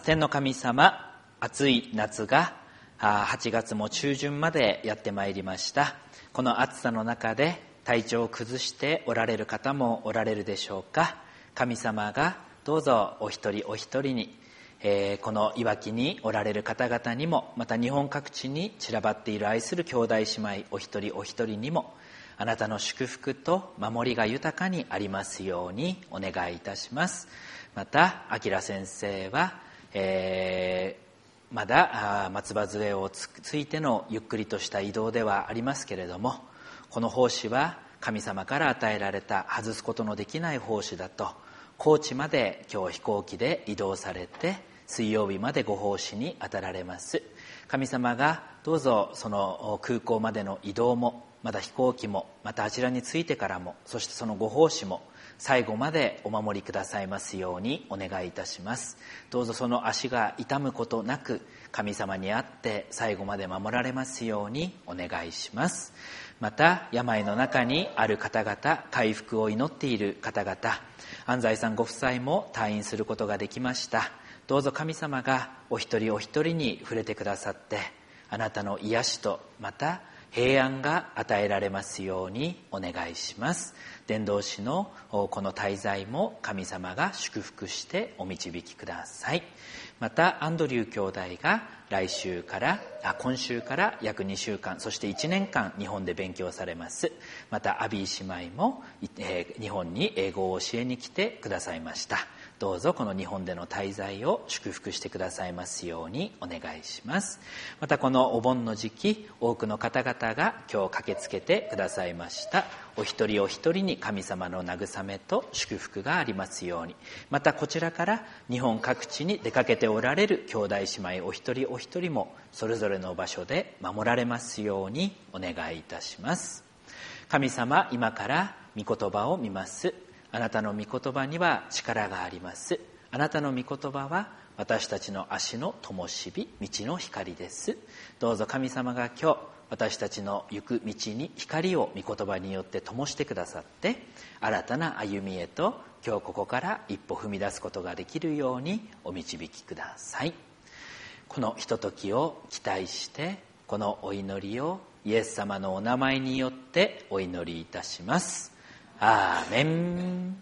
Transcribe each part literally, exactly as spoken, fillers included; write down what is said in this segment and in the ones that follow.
天の神様、暑い夏がはちがつも中旬までやってまいりました。この暑さの中で体調を崩しておられる方もおられるでしょうか。神様がどうぞお一人お一人に、えー、このいわきにおられる方々にも、また日本各地に散らばっている愛する兄弟姉妹お一人お一人にも、あなたの祝福と守りが豊かにありますようにお願いいたします。また明先生は、えーまだ松葉杖をついてのゆっくりとした移動ではありますけれども、この奉仕は神様から与えられた外すことのできない奉仕だと、高知まで今日飛行機で移動されて水曜日までご奉仕に当たられます。神様がどうぞその空港までの移動も、また飛行機も、またあちらに着いてからも、そしてそのご奉仕も最後までお守りくださいますようにお願いいたします。どうぞその足が痛むことなく神様にあって最後まで守られますようにお願いします。また病の中にある方々、回復を祈っている方々、安西さんご夫妻も退院することができました。どうぞ神様がお一人お一人に触れてくださって、あなたの癒しとまた平安が与えられますようにお願いします。伝道師のこの滞在も神様が祝福してお導きください。またアンドリュー兄弟が来週からあ今週から約にしゅうかん、そしていちねんかん日本で勉強されます。またアビー姉妹も、えー、日本に英語を教えに来てくださいました。どうぞこの日本での滞在を祝福してくださいますようにお願いします。またこのお盆の時期、多くの方々が今日駆けつけてくださいました。お一人お一人に神様の慰めと祝福がありますように、またこちらから日本各地に出かけておられる兄弟姉妹お一人お一人もそれぞれの場所で守られますようにお願いいたします。神様、今から御言葉を見ます。あなたの御言葉には力があります。あなたの御言葉は私たちの足の灯火、道の光です。どうぞ神様が今日私たちの行く道に光を御言葉によって灯してくださって、新たな歩みへと今日ここから一歩踏み出すことができるようにお導きください。このひとときを期待してこのお祈りをイエス様のお名前によってお祈りいたします。アーメン。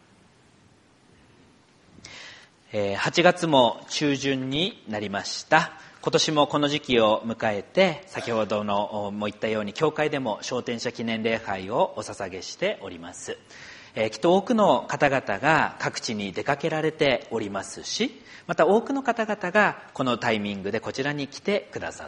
えー、はちがつも中旬になりました。今年もこの時期を迎えて、先ほどのも言ったように教会でも昇天者記念礼拝をお捧げしております。えー、きっと多くの方々が各地に出かけられておりますし、また多くの方々がこのタイミングでこちらに来てくださって、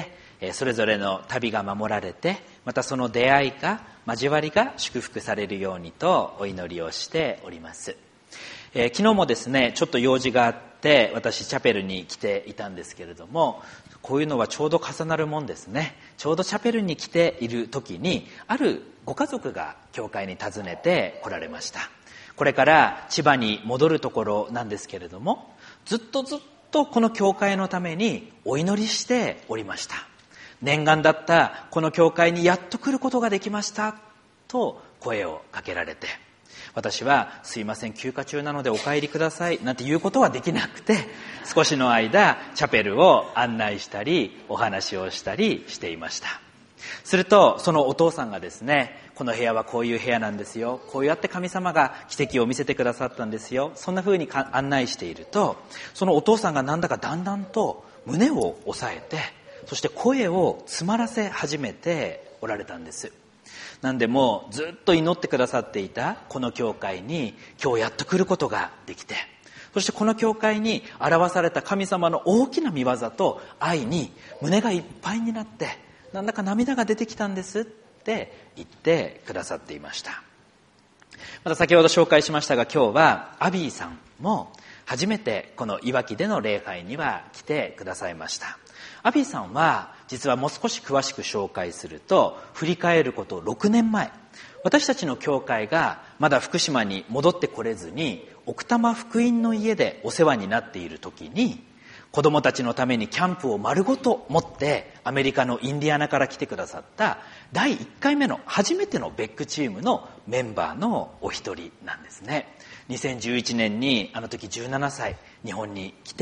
えー、それぞれの旅が守られて、またその出会いが交わりが祝福されるようにとお祈りをしております。えー、昨日もですね、ちょっと用事があって私チャペルに来ていたんですけれども、こういうのはちょうど重なるもんですね。ちょうどチャペルに来ている時にあるご家族が教会に訪ねて来られました。これから千葉に戻るところなんですけれども、ずっとずっとこの教会のためにお祈りしておりました。念願だったこの教会にやっと来ることができましたと声をかけられて、私はすいません休暇中なのでお帰りくださいなんていうことはできなくて、少しの間チャペルを案内したりお話をしたりしていました。するとそのお父さんがですね、この部屋はこういう部屋なんですよ、こうやって神様が奇跡を見せてくださったんですよ、そんな風に案内していると、そのお父さんがなんだかだんだんと胸を押さえて、そして声を詰まらせ始めておられたんです。なんでもうずっと祈ってくださっていたこの教会に今日やっと来ることができて、そしてこの教会に表された神様の大きな御業と愛に胸がいっぱいになって、なんだか涙が出てきたんですって言ってくださっていました。また先ほど紹介しましたが、今日はアビーさんも初めてこのいわきでの礼拝には来てくださいました。アビーさんは実はもう少し詳しく紹介すると、振り返ることろくねんまえ、私たちの教会がまだ福島に戻ってこれずに奥多摩福音の家でお世話になっている時に、子供たちのためにキャンプを丸ごと持ってアメリカのインディアナから来てくださっただいいっかいめの初めてのベックチームのメンバーのお一人なんですね。にせんじゅういちねんにあの時じゅうななさい日本に来て、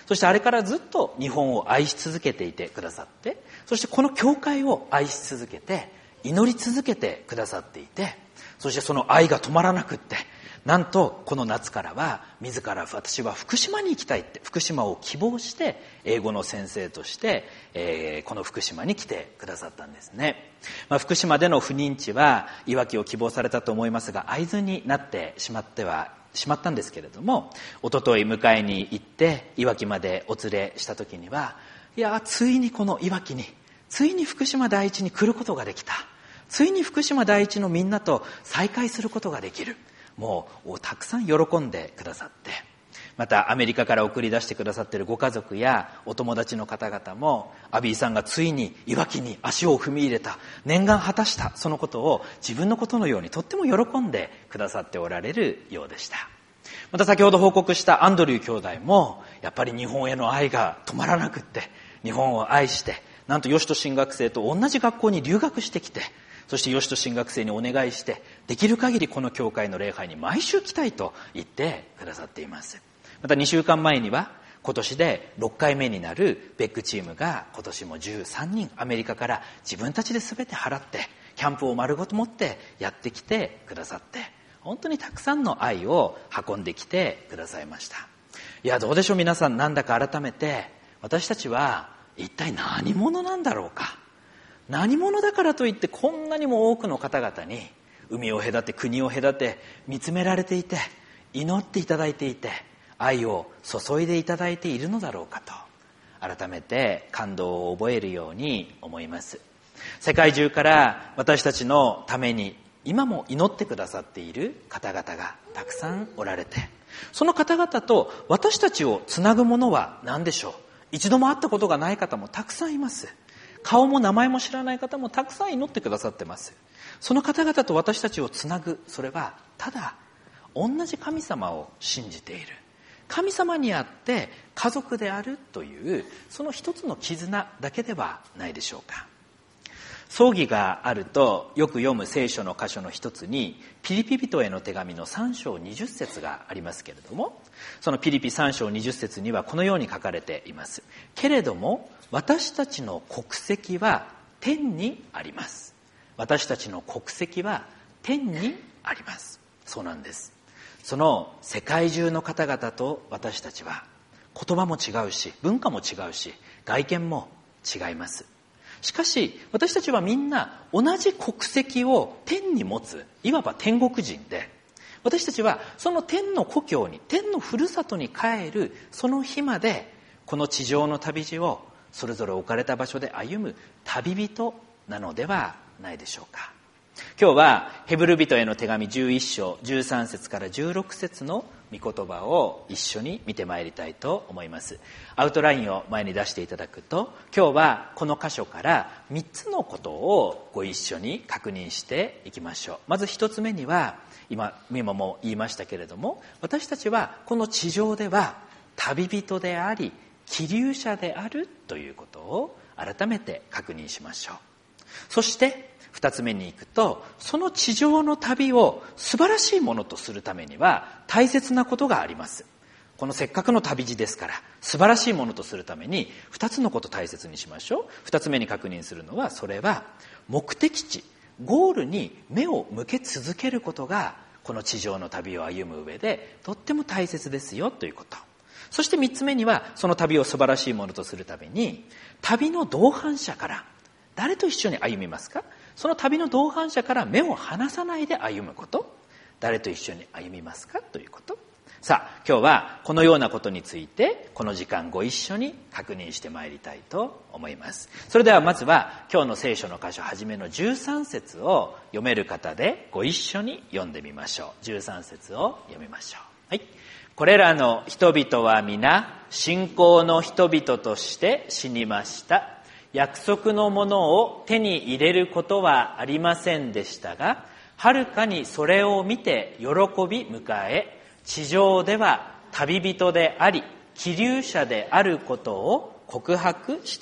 そしてあれからずっと日本を愛し続けていてくださって、そしてこの教会を愛し続けて祈り続けてくださっていて、そしてその愛が止まらなくって、なんとこの夏からは自ら私は福島に行きたいって、福島を希望して英語の先生として、えー、この福島に来てくださったんですね。まあ、福島での不妊地はいわきを希望されたと思いますが、会津になってしまってはしまったんですけれども、一昨日迎えに行っていわきまでお連れした時には、いやついにこのいわきに、ついに福島第一に来ることができた、ついに福島第一のみんなと再会することができる、もうたくさん喜んでくださって、またアメリカから送り出してくださっているご家族やお友達の方々も、アビーさんがついにいわきに足を踏み入れた、念願果たした、そのことを自分のことのようにとっても喜んでくださっておられるようでした。また先ほど報告したアンドリュー兄弟も、やっぱり日本への愛が止まらなくって、日本を愛して、なんと吉と進学生と同じ学校に留学してきて、そして吉と進学生にお願いして、できる限りこの教会の礼拝に毎週来たいと言ってくださっています。またにしゅうかんまえには、今年でろっかいめになるベックチームが今年もじゅうさんにんアメリカから自分たちで全て払ってキャンプを丸ごと持ってやってきてくださって、本当にたくさんの愛を運んできてくださいました。いやどうでしょう皆さん、なんだか改めて私たちは一体何者なんだろうか。何者だからといってこんなにも多くの方々に海を隔て国を隔て見つめられていて、祈っていただいていて、愛を注いでいただいているのだろうかと、改めて感動を覚えるように思います。世界中から私たちのために今も祈ってくださっている方々がたくさんおられて、その方々と私たちをつなぐものは何でしょう。一度も会ったことがない方もたくさんいます。顔も名前も知らない方もたくさん祈ってくださってます。その方々と私たちをつなぐ、それはただ同じ神様を信じている、神様にあって家族であるというその一つの絆だけではないでしょうか。葬儀があるとよく読む聖書の箇所の一つにピリピ人への手紙のさん章にじゅっ節がありますけれども、そのピリピさん章にじゅっ節にはこのように書かれています。けれども私たちの国籍は天にあります。私たちの国籍は天にあります。そうなんです。その世界中の方々と私たちは言葉も違うし、文化も違うし、外見も違います。しかし私たちはみんな同じ国籍を天に持つ、いわば天国人で、私たちはその天の故郷に、天のふるさとに帰るその日まで、この地上の旅路をそれぞれ置かれた場所で歩む旅人なのではないでしょうか。今日はヘブル人への手紙じゅういっ章じゅうさん節からじゅうろく節の御言葉を一緒に見てまいりたいと思います。アウトラインを前に出していただくと、今日はこの箇所からみっつのことをご一緒に確認していきましょう。まず一つ目には、今今も言いましたけれども、私たちはこの地上では旅人であり寄留者であるということを改めて確認しましょう。そして二つ目に行くと、その地上の旅を素晴らしいものとするためには大切なことがあります。このせっかくの旅路ですから、素晴らしいものとするために二つのことを大切にしましょう。二つ目に確認するのは、それは目的地、ゴールに目を向け続けることがこの地上の旅を歩む上でとっても大切ですよということ。そして三つ目には、その旅を素晴らしいものとするために、旅の同伴者から誰と一緒に歩みますか。その旅の同伴者から目を離さないで歩むこと。誰と一緒に歩みますかということ。さあ今日はこのようなことについてこの時間ご一緒に確認してまいりたいと思います。それではまずは今日の聖書の箇所初めのじゅうさん節を読める方でご一緒に読んでみましょう。じゅうさん節を読みましょう。はい。これらの人々は皆信仰の人々として死にました。約束のものを手に入れることはありませんでしたが、はるかにそれを見て喜び迎え、地上では旅人であり寄留者であることを告白して、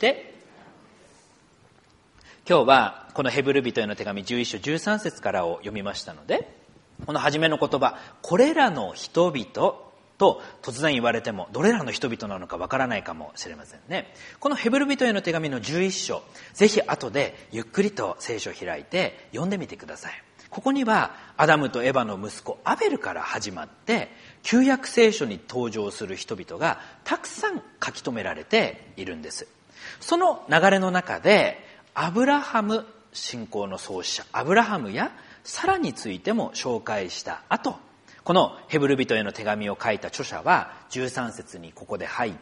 今日はこのヘブル人への手紙じゅういっ章じゅうさん節からを読みましたので、この初めの言葉、これらの人々 と突然言われてもどれらの人々なのかわからないかもしれませんね。このヘブル人への手紙のじゅういっ章、ぜひ後でゆっくりと聖書を開いて読んでみてください。ここにはアダムとエバの息子アベルから始まって旧約聖書に登場する人々がたくさん書き留められているんです。その流れの中でアブラハム、信仰の創始者アブラハムやサラについても紹介した後、このヘブル人への手紙を書いた著者はじゅうさん節にここで入って、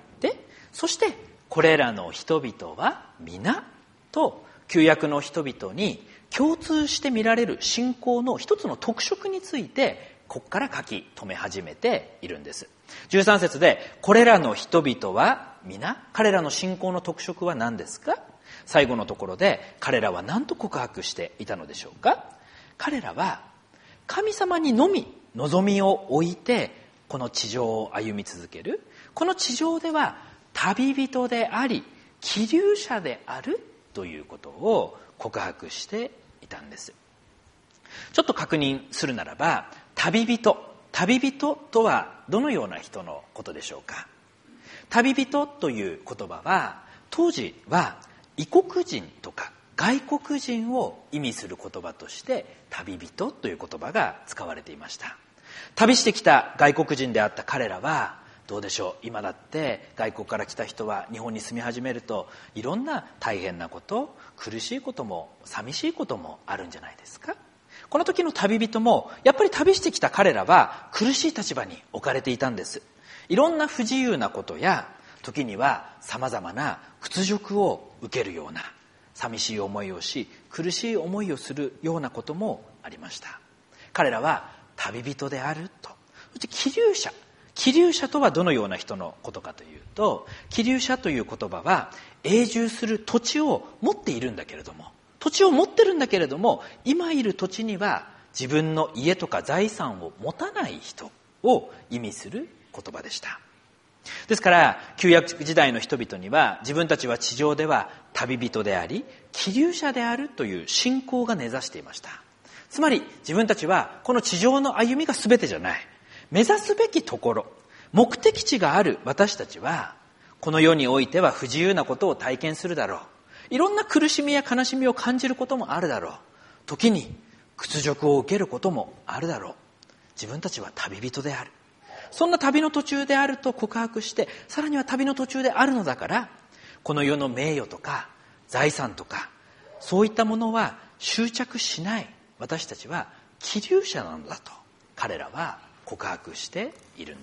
そしてこれらの人々は皆と旧約の人々に共通して見られる信仰の一つの特色についてここから書き留め始めているんです。じゅうさん節でこれらの人々は皆、彼らの信仰の特色は何ですか。最後のところで彼らは何と告白していたのでしょうか。彼らは神様にのみ望みを置いてこの地上を歩み続ける。この地上では旅人であり寄留者であるということを告白していたんです。ちょっと確認するならば、旅人旅人とはどのような人のことでしょうか。旅人という言葉は当時は異国人とか外国人を意味する言葉として旅人という言葉が使われていました。旅してきた外国人であった彼らはどうでしょう。今だって外国から来た人は日本に住み始めるといろんな大変なこと、苦しいことも寂しいこともあるんじゃないですか。この時の旅人もやっぱり旅してきた彼らは苦しい立場に置かれていたんです。いろんな不自由なことや時には様々な屈辱を受けるような寂しい思いをし苦しい思いをするようなこともありました。彼らは旅人であると。そして寄留者寄留者とはどのような人のことかというと、寄留者という言葉は永住する土地を持っているんだけれども土地を持ってるんだけれども今いる土地には自分の家とか財産を持たない人を意味する言葉でした。ですから旧約時代の人々には自分たちは地上では旅人であり寄留者であるという信仰が根ざしていました。つまり自分たちはこの地上の歩みが全てじゃない、目指すべきところ、目的地がある私たちはこの世においては不自由なことを体験するだろう、いろんな苦しみや悲しみを感じることもあるだろう、時に屈辱を受けることもあるだろう。自分たちは旅人である、そんな旅の途中であると告白して、さらには旅の途中であるのだからこの世の名誉とか財産とかそういったものは執着しない、私たちは寄留者なんだと彼らは告白しているんです。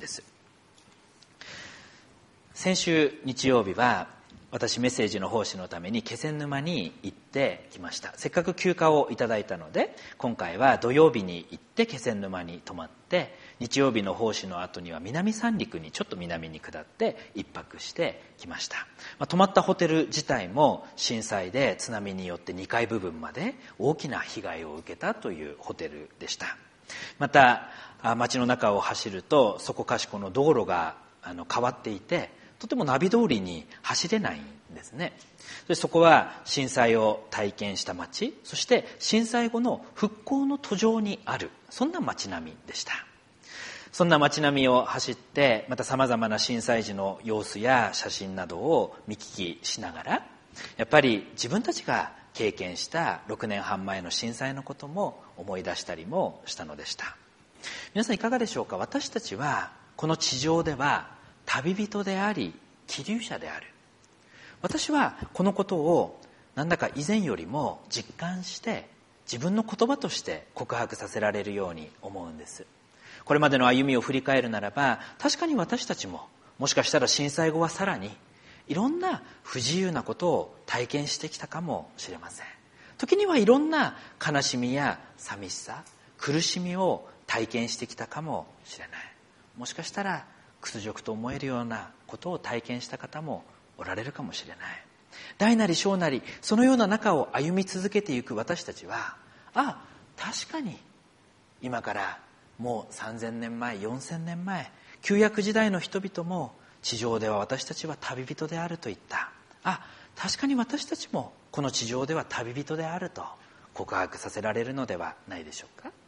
先週日曜日は私メッセージの奉仕のために気仙沼に行ってきました。せっかく休暇をいただいたので今回は土曜日に行って気仙沼に泊まって、日曜日の奉仕の後には南三陸にちょっと南に下って一泊してきました。まあ、泊まったホテル自体も震災で津波によってにかい部分まで大きな被害を受けたというホテルでした。また街の中を走るとそこかしこの道路があの変わっていてとてもナビ通りに走れないんですね。でそこは震災を体験した街、そして震災後の復興の途上にある、そんな街並みでした。そんな街並みを走ってまたさまざまな震災時の様子や写真などを見聞きしながら、やっぱり自分たちが経験したろくねんはん前の震災のことも思い出したりもしたのでした。皆さんいかがでしょうか。私たちはこの地上では旅人であり寄留者である。私はこのことをなんだか以前よりも実感して自分の言葉として告白させられるように思うんです。これまでの歩みを振り返るならば、確かに私たちももしかしたら震災後はさらにいろんな不自由なことを体験してきたかもしれません。時にはいろんな悲しみや寂しさ、苦しみを体験してきたかもしれない。もしかしたら屈辱と思えるようなことを体験した方もおられるかもしれない。大なり小なりそのような中を歩み続けていく私たちは、あ、確かに今からもうさんぜんねんまえ、よんせんねんまえ、旧約時代の人々も地上では私たちは旅人であると言った。あ、確かに私たちもこの地上では旅人であると告白させられるのではないでしょうか。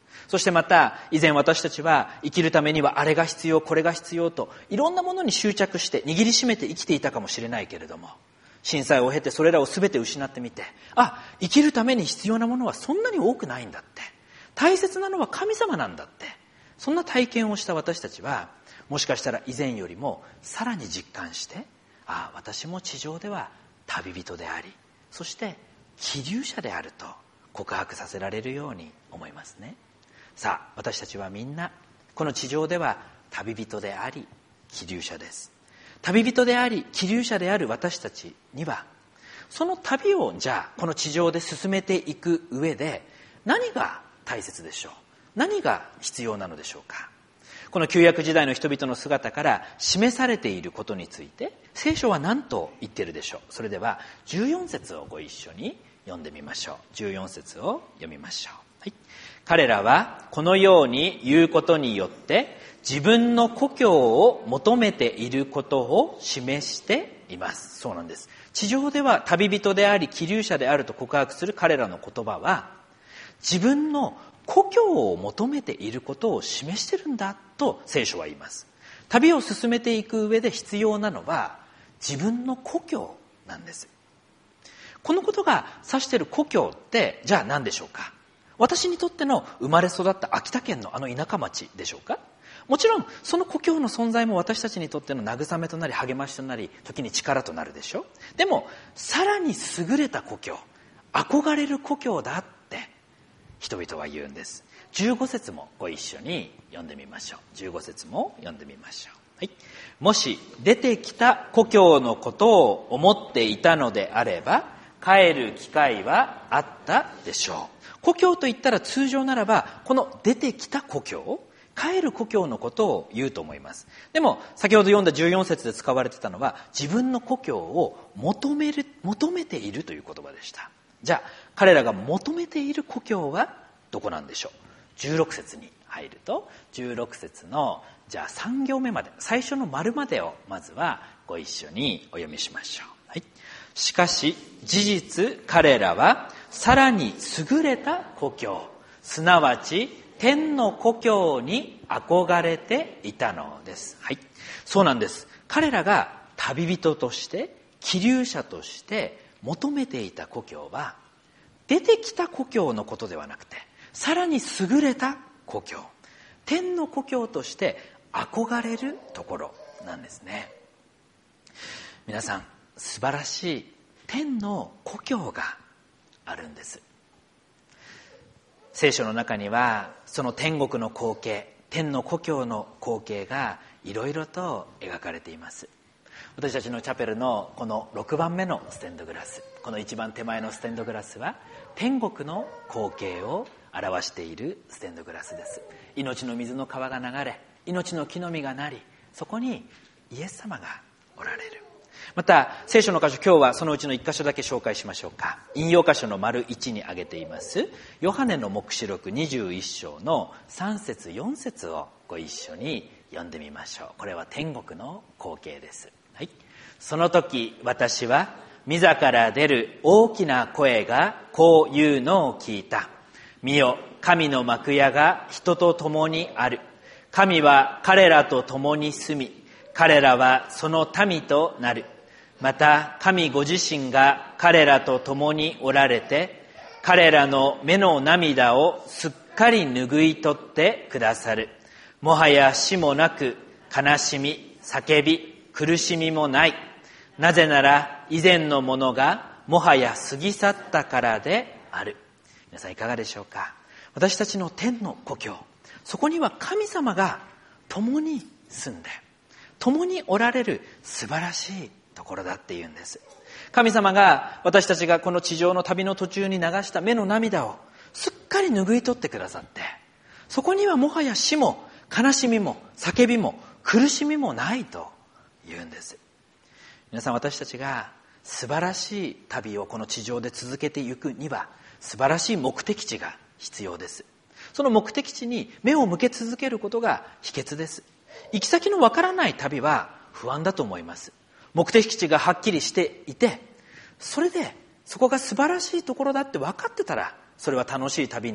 そしてまた以前私たちは生きるためにはあれが必要これが必要といろんなものに執着して握りしめて生きていたかもしれないけれども、震災を経てそれらを全て失ってみて、あ、生きるために必要なものはそんなに多くないんだって、大切なのは神様なんだって、そんな体験をした私たちはもしかしたら以前よりもさらに実感して、ああ、私も地上では旅人であり、そして寄留者であると告白させられるように思いますね。さあ、私たちはみんなこの地上では旅人であり寄留者です。旅人であり寄留者である私たちには、その旅をじゃあこの地上で進めていく上で何が大切でしょう、何が必要なのでしょうか。この旧約時代の人々の姿から示されていることについて聖書は何と言っているでしょう。それではじゅうよん節をご一緒に読んでみましょう。じゅうよん節を読みましょう。はい、彼らはこのように言うことによって自分の故郷を求めていることを示しています。そうなんです。地上では旅人であり寄留者であると告白する彼らの言葉は、自分の故郷を求めていることを示してるんだと聖書は言います。旅を進めていく上で必要なのは自分の故郷なんです。このことが指している故郷ってじゃあ何でしょうか。私にとっての生まれ育った秋田県のあの田舎町でしょうか。もちろんその故郷の存在も私たちにとっての慰めとなり励ましとなり時に力となるでしょう。でもさらに優れた故郷、憧れる故郷だって人々は言うんです。じゅうご節もご一緒に読んでみましょう。じゅうご節も読んでみましょう。はい、もし出てきた故郷のことを思っていたのであれば帰る機会はあったでしょう。故郷といったら通常ならばこの出てきた故郷、帰る故郷のことを言うと思います。でも先ほど読んだじゅうよん節で使われてたのは自分の故郷を求める求めているという言葉でした。じゃあ彼らが求めている故郷はどこなんでしょう。じゅうろく節に入るとじゅうろく節のじゃあさん行目まで、最初の丸までをまずはご一緒にお読みしましょう。はい、しかし事実彼らはさらに優れた故郷、すなわち天の故郷に憧れていたのです。はい、そうなんです。彼らが旅人として寄留者として求めていた故郷は出てきた故郷のことではなくて、さらに優れた故郷、天の故郷として憧れるところなんですね。皆さん、素晴らしい天の故郷があるんです。聖書の中にはその天国の光景、天の故郷の光景がいろいろと描かれています。私たちのチャペルのこのろくばんめのステンドグラス、この一番手前のステンドグラスは天国の光景を表しているステンドグラスです。命の水の川が流れ、命の木の実がなり、そこにイエス様がおられる。また聖書の箇所、今日はそのうちの一箇所だけ紹介しましょうか。引用箇所の丸いちに挙げていますヨハネの黙示録にじゅういっ章のさん節よん節をご一緒に読んでみましょう。これは天国の光景です。はい、その時私は御座から出る大きな声がこう言うのを聞いた。見よ、神の幕屋が人と共にある。神は彼らと共に住み、彼らはその民となる。また神ご自身が彼らと共におられて、彼らの目の涙をすっかり拭い取ってくださる。もはや死もなく、悲しみ、叫び、苦しみもない。なぜなら以前のものがもはや過ぎ去ったからである。皆さんいかがでしょうか。私たちの天の故郷、そこには神様が共に住んで共におられる素晴らしいところだっていうんです。神様が私たちがこの地上の旅の途中に流した目の涙をすっかり拭い取ってくださって、そこにはもはや死も悲しみも叫びも苦しみもないと言うんです。皆さん、私たちが素晴らしい旅をこの地上で続けていくには素晴らしい目的地が必要です。その目的地に目を向け続けることが秘訣です。行き先のわからない旅は不安だと思います。目的地がはっきりしていて、それでそこが素晴らしいところだって分かってたらそれは楽しい旅に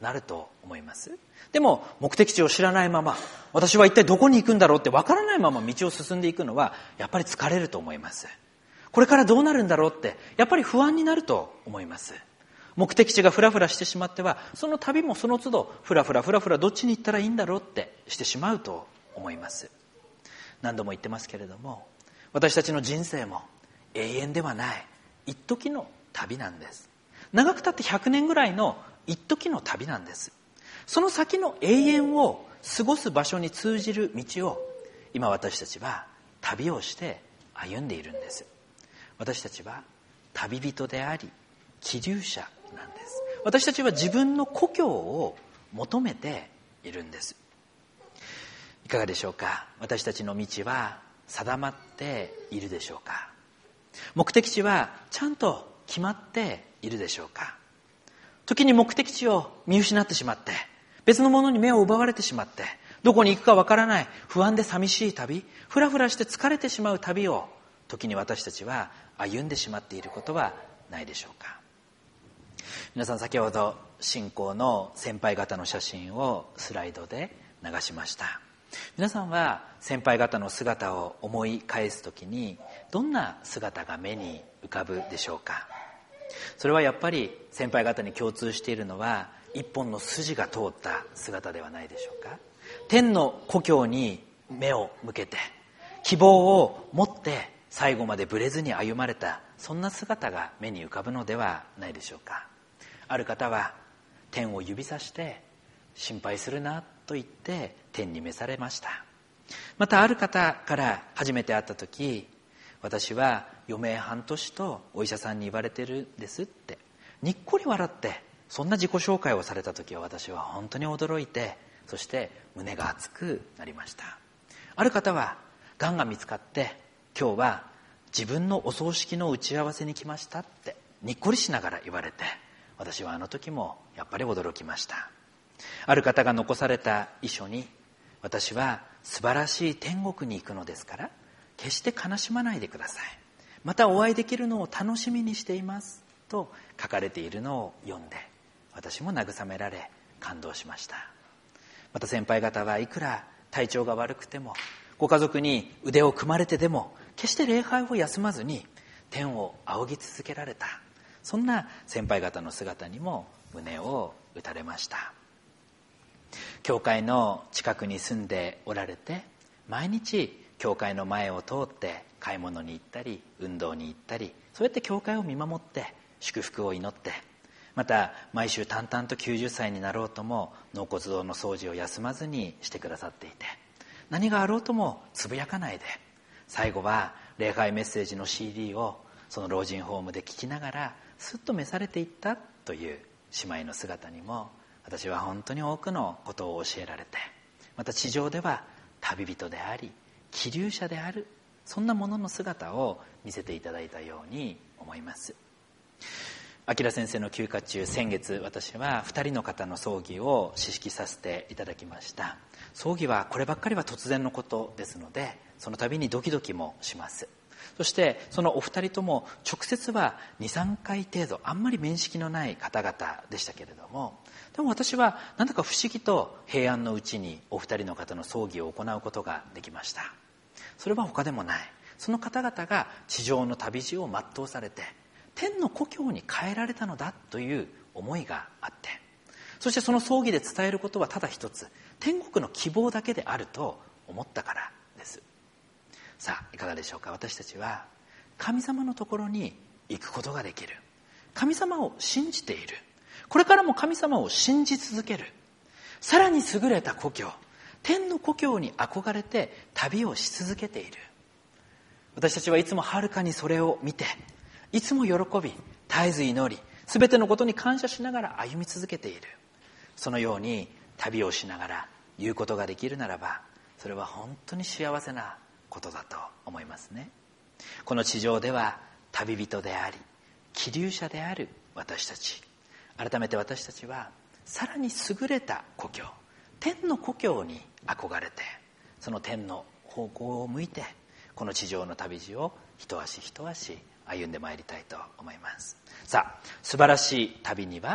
なると思います。でも目的地を知らないまま、私は一体どこに行くんだろうってわからないまま道を進んでいくのはやっぱり疲れると思います。これからどうなるんだろうってやっぱり不安になると思います。目的地がフラフラしてしまっては、その旅もその都度フラフラフラフラどっちに行ったらいいんだろうってしてしまうと思います。何度も言ってますけれども、私たちの人生も永遠ではない一時の旅なんです。長くたってひゃくねんぐらいの一時の旅なんです。その先の永遠を過ごす場所に通じる道を今私たちは旅をして歩んでいるんです。私たちは旅人であり寄留者なんです。私たちは自分の故郷を求めているんです。いかがでしょうか。私たちの道は定まっているでしょうか。目的地はちゃんと決まっているでしょうか。時に目的地を見失ってしまって、別のものに目を奪われてしまって、どこに行くかわからない不安で寂しい旅、ふらふらして疲れてしまう旅を時に私たちは歩んでしまっていることはないでしょうか。皆さん、先ほど信仰の先輩方の写真をスライドで流しました。皆さんは先輩方の姿を思い返すときにどんな姿が目に浮かぶでしょうか。それはやっぱり先輩方に共通しているのは一本の筋が通った姿ではないでしょうか。天の故郷に目を向けて希望を持って最後までぶれずに歩まれた、そんな姿が目に浮かぶのではないでしょうか。ある方は天を指さして心配するなと言って天に召されました。またある方から初めて会った時、私は余命半年とお医者さんに言われてるんですってにっこり笑ってそんな自己紹介をされた時は、私は本当に驚いて、そして胸が熱くなりました。ある方はがんが見つかって今日は自分のお葬式の打ち合わせに来ましたってにっこりしながら言われて、私はあの時もやっぱり驚きました。ある方が残された遺書に、私は素晴らしい天国に行くのですから決して悲しまないでください、またお会いできるのを楽しみにしていますと書かれているのを読んで、私も慰められ感動しました。また先輩方はいくら体調が悪くても、ご家族に腕を組まれてでも決して礼拝を休まずに天を仰ぎ続けられた、そんな先輩方の姿にも胸を打たれました。教会の近くに住んでおられて、毎日教会の前を通って買い物に行ったり運動に行ったり、そうやって教会を見守って祝福を祈って、また毎週淡々ときゅうじゅっさいになろうとも納骨堂の掃除を休まずにしてくださっていて、何があろうともつぶやかないで、最後は礼拝メッセージの シーディー をその老人ホームで聞きながらすっと召されていったという姉妹の姿にも、私は本当に多くのことを教えられて、また地上では旅人であり寄留者である、そんなものの姿を見せていただいたように思います。明先生の休暇中、先月私はふたりの方の葬儀を指揮させていただきました。葬儀はこればっかりは突然のことですので、その度にドキドキもします。そしてそのお二人とも直接は にさんかい程度、あんまり面識のない方々でしたけれども、でも私はなんだか不思議と平安のうちにお二人の方の葬儀を行うことができました。それは他でもない、その方々が地上の旅路を全うされて天の故郷に帰られたのだという思いがあって、そしてその葬儀で伝えることはただ一つ、天国の希望だけであると思ったからです。さあいかがでしょうか。私たちは神様のところに行くことができる、神様を信じている、これからも神様を信じ続ける、さらに優れた故郷、天の故郷に憧れて旅をし続けている。私たちはいつもはるかにそれを見て、いつも喜び絶えず祈り、すべてのことに感謝しながら歩み続けている。そのように旅をしながら言うことができるならば、それは本当に幸せなことだと思いますね。この地上では旅人であり寄留者である私たち、改めて私たちはさらに優れた故郷、天の故郷に憧れて、その天の方向を向いてこの地上の旅路を一足一足歩んでまいりたいと思います。さあ、素晴らしい旅には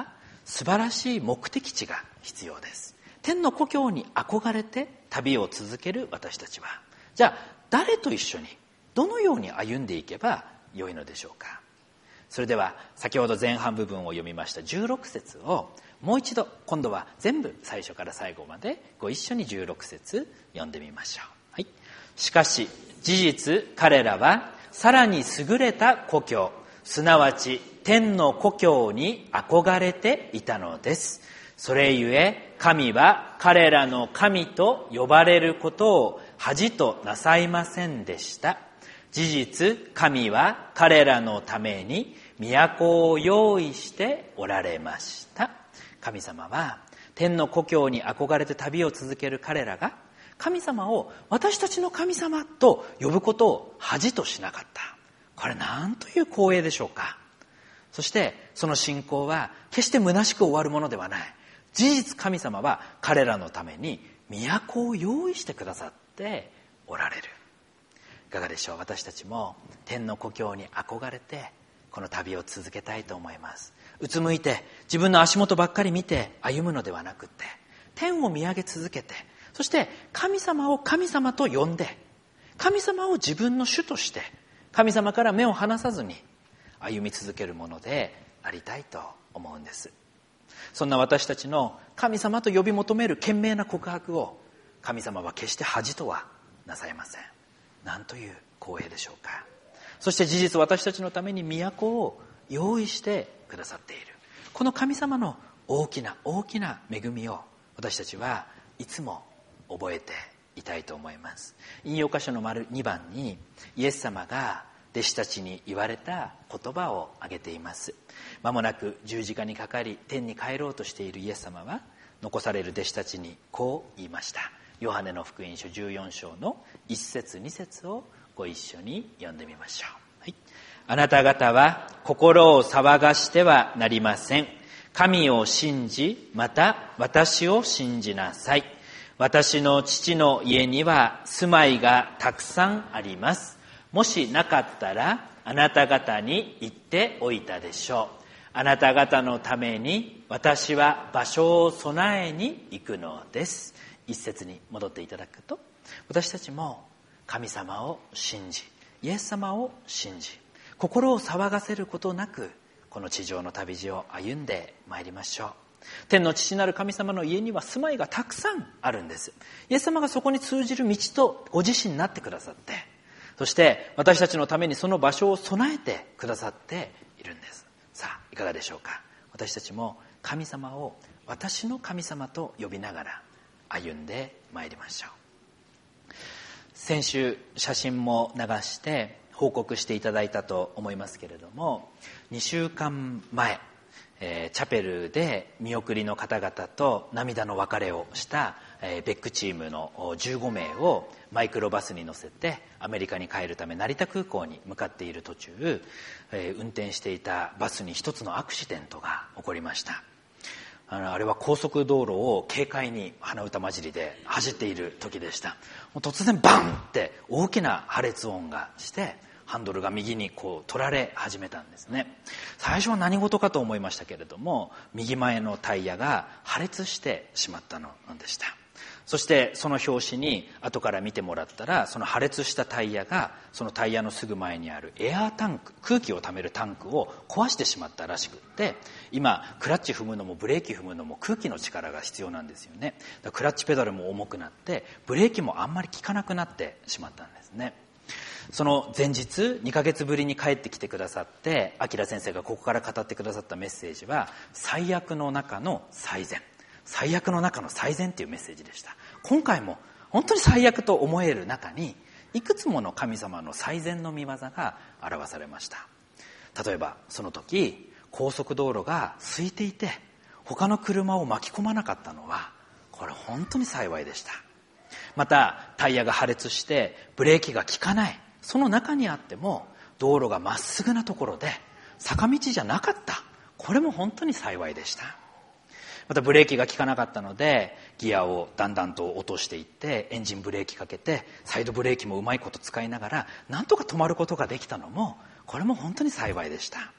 素晴らしい目的地が必要です。天の故郷に憧れて旅を続ける私たちは、じゃあ誰と一緒にどのように歩んでいけばよいのでしょうか。それでは先ほど前半部分を読みましたじゅうろく節をもう一度、今度は全部最初から最後までご一緒にじゅうろく節読んでみましょう。はい。しかし事実彼らはさらに優れた故郷、すなわち天の故郷に憧れていたのです。それゆえ神は彼らの神と呼ばれることを恥となさいませんでした。事実神は彼らのために都を用意しておられました。神様は天の故郷に憧れて旅を続ける彼らが神様を私たちの神様と呼ぶことを恥としなかった。これなんという光栄でしょうか。そしてその信仰は決して虚しく終わるものではない。事実神様は彼らのために都を用意してくださっておられる。いかがでしょう。私たちも天の故郷に憧れてこの旅を続けたいと思います。うつむいて自分の足元ばっかり見て歩むのではなくって、天を見上げ続けて、そして神様を神様と呼んで、神様を自分の主として神様から目を離さずに歩み続けるものでありたいと思うんです。そんな私たちの神様と呼び求める懸命な告白を神様は決して恥とはなさいません。なんという光栄でしょうか。そして事実私たちのために都を用意してくださっている。この神様の大きな大きな恵みを私たちはいつも覚えていたいと思います。引用箇所の丸にばんにイエス様が弟子たちに言われた言葉を挙げています。間もなく十字架にかかり天に帰ろうとしているイエス様は残される弟子たちにこう言いました。ヨハネの福音書じゅうよん章のいっ節に節をご一緒に読んでみましょう。はい。あなた方は心を騒がしてはなりません。神を信じ、また私を信じなさい。私の父の家には住まいがたくさんあります。もしなかったらあなた方に言っておいたでしょう。あなた方のために私は場所を備えに行くのです。一節に戻っていただくと、私たちも神様を信じ、イエス様を信じ、心を騒がせることなくこの地上の旅路を歩んでまいりましょう。天の父なる神様の家には住まいがたくさんあるんです。イエス様がそこに通じる道とご自身になってくださって、そして私たちのためにその場所を備えてくださっているんです。さあいかがでしょうか。私たちも神様を私の神様と呼びながら歩んでまいりましょう。先週写真も流して報告していただいたと思いますけれども、にしゅうかんまえ、えー、チャペルで見送りの方々と涙の別れをした、えー、ベックチームのじゅうごめいをマイクロバスに乗せてアメリカに帰るため成田空港に向かっている途中、えー、運転していたバスに一つのアクシデントが起こりました。あのあれは高速道路を軽快に鼻歌混じりで走っている時でした。もう突然バンって大きな破裂音がしてハンドルが右にこう取られ始めたんですね。最初は何事かと思いましたけれども、右前のタイヤが破裂してしまったのでした。そしてその拍子に後から見てもらったら、その破裂したタイヤがそのタイヤのすぐ前にあるエアータンク、空気をためるタンクを壊してしまったらしくって、今クラッチ踏むのもブレーキ踏むのも空気の力が必要なんですよね。だからクラッチペダルも重くなってブレーキもあんまり効かなくなってしまったんですね。その前日にかげつぶりに帰ってきてくださって、明先生がここから語ってくださったメッセージは最悪の中の最善、最悪の中の最善っていうメッセージでした。今回も本当に最悪と思える中にいくつもの神様の最善の御業が表されました。例えばその時高速道路が空いていて他の車を巻き込まなかったのはこれ本当に幸いでした。またタイヤが破裂してブレーキが効かない、その中にあっても道路がまっすぐなところで坂道じゃなかった、これも本当に幸いでした。またブレーキが効かなかったのでギアをだんだんと落としていってエンジンブレーキかけてサイドブレーキもうまいこと使いながらなんとか止まることができたのもこれも本当に幸いでした。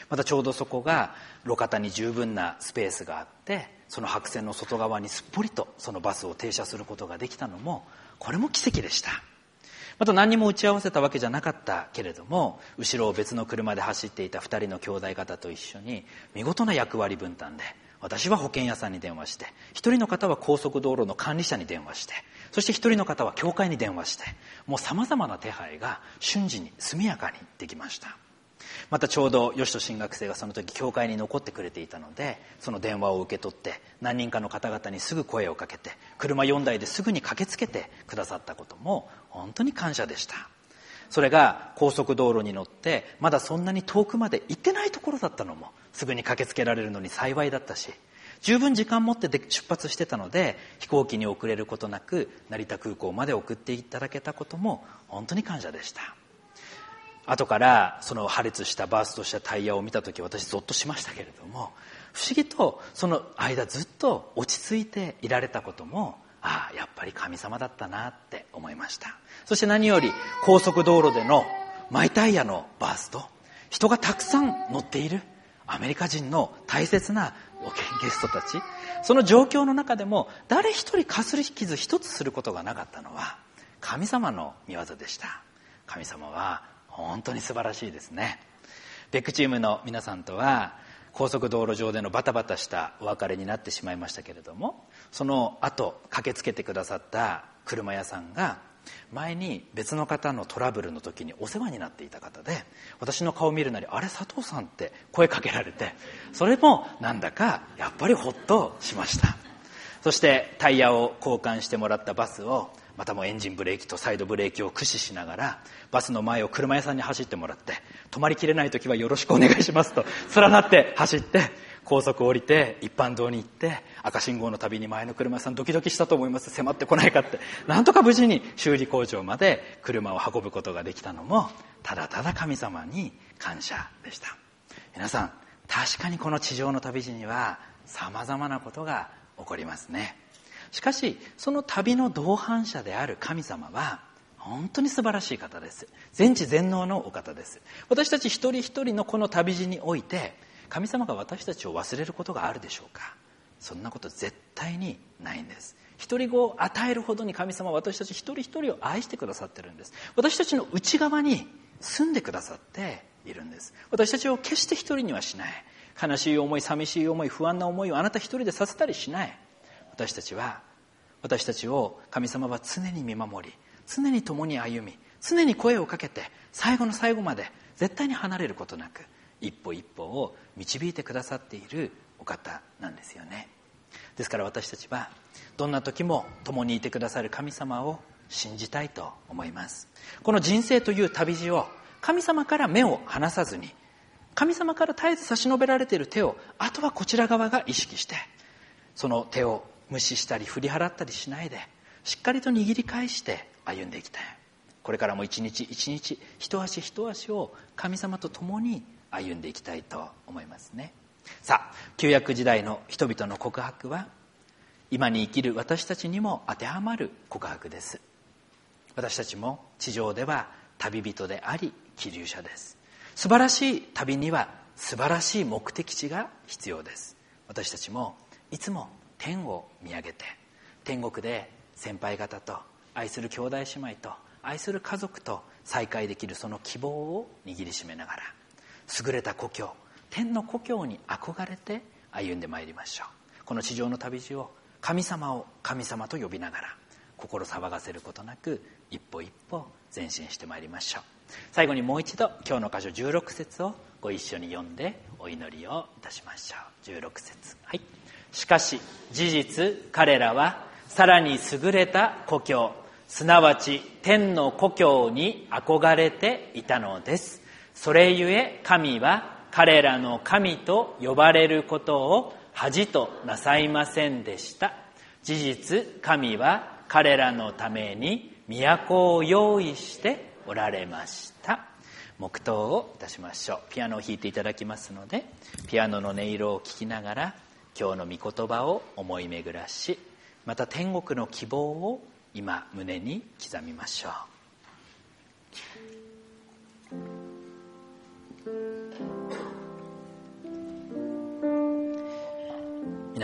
またちょうどそこが路肩に十分なスペースがあって、その白線の外側にすっぽりとそのバスを停車することができたのも、これも奇跡でした。また何にも打ち合わせたわけじゃなかったけれども、後ろを別の車で走っていた二人の兄弟方と一緒に見事な役割分担で、私は保険屋さんに電話して、一人の方は高速道路の管理者に電話して、そして一人の方は教会に電話して、もう様々な手配が瞬時に速やかにできました。またちょうどヨシト新学生がその時教会に残ってくれていたので、その電話を受け取って何人かの方々にすぐ声をかけて、車よんだいですぐに駆けつけてくださったことも本当に感謝でした。それが高速道路に乗ってまだそんなに遠くまで行ってないところだったのもすぐに駆けつけられるのに幸いだったし、十分時間持って出発してたので飛行機に遅れることなく成田空港まで送っていただけたことも本当に感謝でした。後からその破裂したバーストしたタイヤを見たとき、私ゾッとしましたけれども、不思議とその間ずっと落ち着いていられたことも、ああやっぱり神様だったなって思いました。そして何より高速道路でのマイタイヤのバースト、人がたくさん乗っているアメリカ人の大切なゲストたち、その状況の中でも誰一人かすり傷一つすることがなかったのは神様の御業でした。神様は本当に素晴らしいですね。ベックチームの皆さんとは高速道路上でのバタバタしたお別れになってしまいましたけれども、その後駆けつけてくださった車屋さんが前に別の方のトラブルの時にお世話になっていた方で、私の顔を見るなり、あれ佐藤さんって声かけられて、それもなんだかやっぱりホッとしました。そしてタイヤを交換してもらったバスをまたもエンジンブレーキとサイドブレーキを駆使しながらバスの前を車屋さんに走ってもらって、止まりきれない時はよろしくお願いしますと連なって走って高速降りて一般道に行って、赤信号のたびに前の車屋さんドキドキしたと思います、迫ってこないかって、なんとか無事に修理工場まで車を運ぶことができたのもただただ神様に感謝でした。皆さん、確かにこの地上の旅路には様々なことが起こりますね。しかしその旅の同伴者である神様は本当に素晴らしい方です。全知全能のお方です。私たち一人一人のこの旅路において神様が私たちを忘れることがあるでしょうか。そんなこと絶対にないんです。独り子を与えるほどに神様は私たち一人一人を愛してくださってるんです。私たちの内側に住んでくださっているんです。私たちを決して一人にはしない。悲しい思い、寂しい思い、不安な思いをあなた一人でさせたりしない。私たちは私たちを神様は常に見守り、常に共に歩み、常に声をかけて、最後の最後まで絶対に離れることなく一歩一歩を導いてくださっているお方なんですよね。ですから私たちはどんな時も共にいてくださる神様を信じたいと思います。この人生という旅路を神様から目を離さずに、神様から絶えず差し伸べられている手をあとはこちら側が意識して、その手を無視したり振り払ったりしないで、しっかりと握り返して歩んでいきたい。これからも一日一日一足一足を神様と共に歩んでいきたいと思いますね。さあ、旧約時代の人々の告白は今に生きる私たちにも当てはまる告白です。私たちも地上では旅人であり寄留者です。素晴らしい旅には素晴らしい目的地が必要です。私たちもいつも天を見上げて、天国で先輩方と愛する兄弟姉妹と愛する家族と再会できるその希望を握りしめながら、優れた故郷、天の故郷に憧れて歩んでまいりましょう。この地上の旅路を神様を神様と呼びながら、心騒がせることなく一歩一歩前進してまいりましょう。最後にもう一度今日の箇所じゅうろく節をご一緒に読んでお祈りをいたしましょう。じゅうろく節、はい。しかし事実彼らはさらに優れた故郷、すなわち天の故郷に憧れていたのです。それゆえ神は彼らの神と呼ばれることを恥となさいませんでした。事実神は彼らのために都を用意しておられました。黙祷をいたしましょう。ピアノを弾いていただきますので、ピアノの音色を聞きながら今日の御言葉を思い巡らし、また天国の希望を今胸に刻みましょう。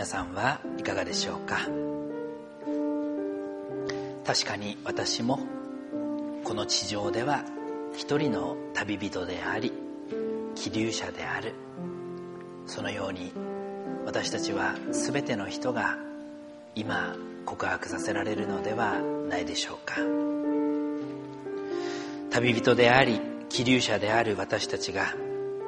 皆さんはいかがでしょうか。確かに私もこの地上では一人の旅人であり寄留者である。そのように私たちは全ての人が今告白させられるのではないでしょうか。旅人であり寄留者である私たちが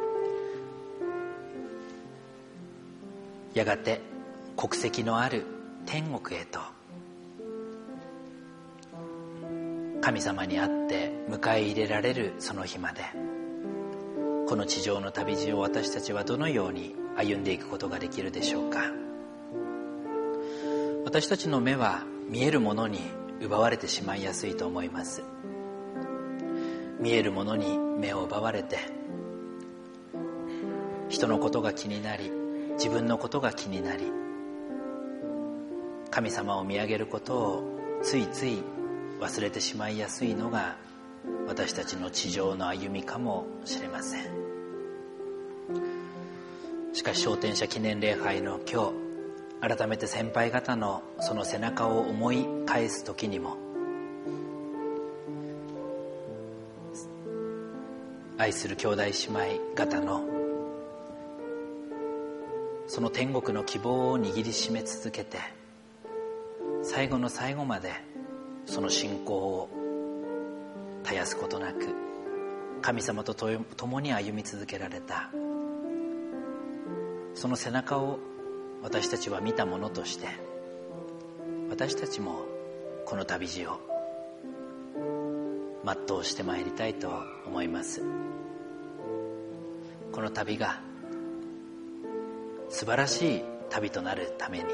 やがて国籍のある天国へと神様に会って迎え入れられるその日まで、この地上の旅路を私たちはどのように歩んでいくことができるでしょうか。私たちの目は見えるものに奪われてしまいやすいと思います。見えるものに目を奪われて、人のことが気になり、自分のことが気になり、神様を見上げることをついつい忘れてしまいやすいのが私たちの地上の歩みかもしれません。しかし昇天者記念礼拝の今日、改めて先輩方のその背中を思い返す時にも、愛する兄弟姉妹方のその天国の希望を握りしめ続けて、最後の最後までその信仰を絶やすことなく神様と共に歩み続けられた、その背中を私たちは見たものとして、私たちもこの旅路を全うしてまいりたいと思います。この旅が素晴らしい旅となるために、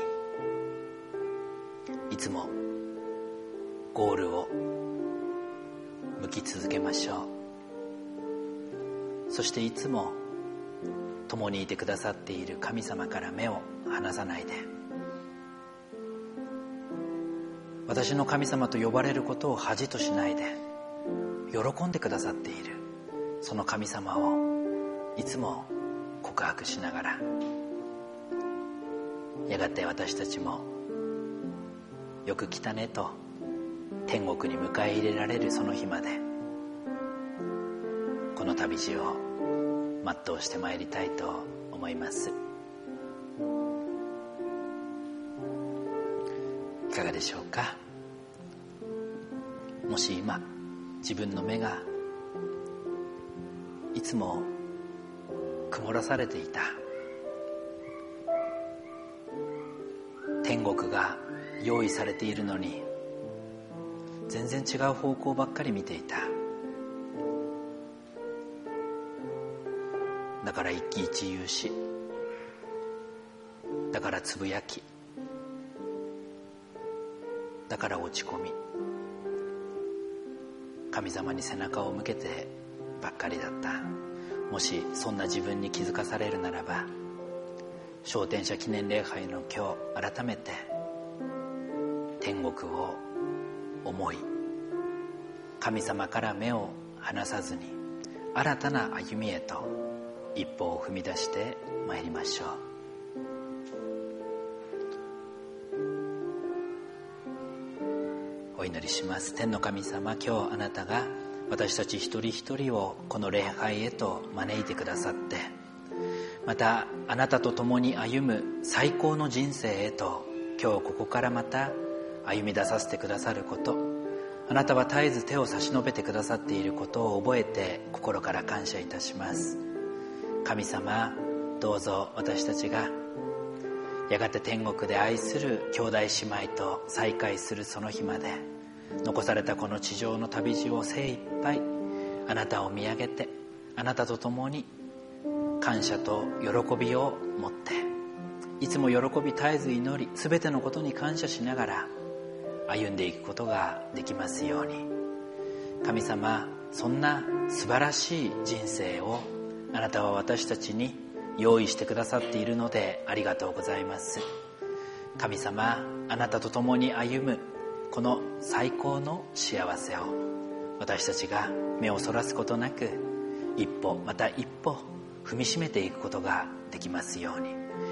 いつもゴールを向き続けましょう。そしていつも共にいてくださっている神様から目を離さないで、私の神様と呼ばれることを恥としないで、喜んでくださっているその神様をいつも告白しながら、やがて私たちもよく来たねと天国に迎え入れられるその日まで、この旅路を全うしてまいりたいと思います。いかがでしょうか。もし今自分の目がいつも曇らされていた、天国が用意されているのに全然違う方向ばっかり見ていた、だから一喜一憂し、だからつぶやき、だから落ち込み、神様に背中を向けてばっかりだった。もしそんな自分に気づかされるならば、昇天者記念礼拝の今日、改めて天国を思い、神様から目を離さずに新たな歩みへと一歩を踏み出してまいりましょう。お祈りします。天の神様、今日あなたが私たち一人一人をこの礼拝へと招いてくださって、またあなたと共に歩む最高の人生へと今日ここからまた歩み出させてくださること、あなたは絶えず手を差し伸べてくださっていることを覚えて心から感謝いたします。神様、どうぞ私たちがやがて天国で愛する兄弟姉妹と再会するその日まで、残されたこの地上の旅路を精一杯あなたを見上げて、あなたと共に感謝と喜びを持って、いつも喜び絶えず祈り、すべてのことに感謝しながら歩んでいくことができますように。神様、そんな素晴らしい人生をあなたは私たちに用意してくださっているのでありがとうございます。神様、あなたと共に歩むこの最高の幸せを私たちが目をそらすことなく一歩また一歩踏みしめていくことができますように。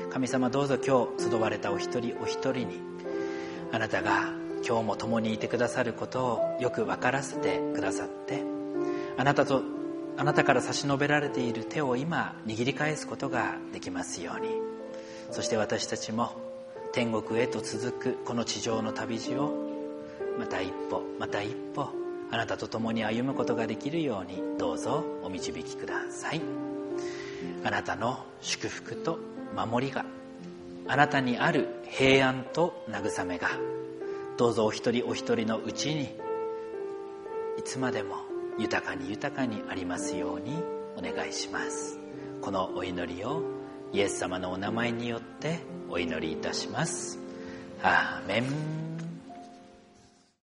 神様、どうぞ今日集われたお一人お一人にあなたが今日も共にいてくださることをよく分からせてくださって、あなたとあなたから差し伸べられている手を今握り返すことができますように。そして私たちも天国へと続くこの地上の旅路をまた一歩また一歩あなたと共に歩むことができるようにどうぞお導きください。あなたの祝福と守りが、あなたにある平安と慰めが、どうぞお一人お一人のうちにいつまでも豊かに豊かにありますようにお願いします。このお祈りをイエス様のお名前によってお祈りいたします。アーメン。